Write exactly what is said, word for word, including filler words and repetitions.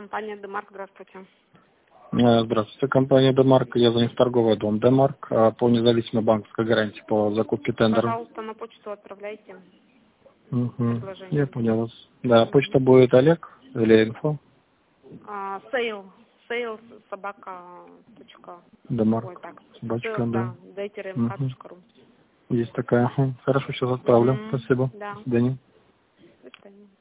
Компания Демарк, здравствуйте. Здравствуйте, компания Демарк. Я звоню в торговый дом Демарк по независимой банковской гарантии по закупке тендера. Пожалуйста, на почту отправляйте. Угу. Я понял вас. Да, почта будет Олег или инфо? А, сейл. Сейл собака. Демарк. Ой, так. Собачка, Сейл, да. да. дайте рэ эм ка точка ру. Есть такая. Хорошо, сейчас отправлю. Угу. Спасибо. Да. До свидания. До свидания.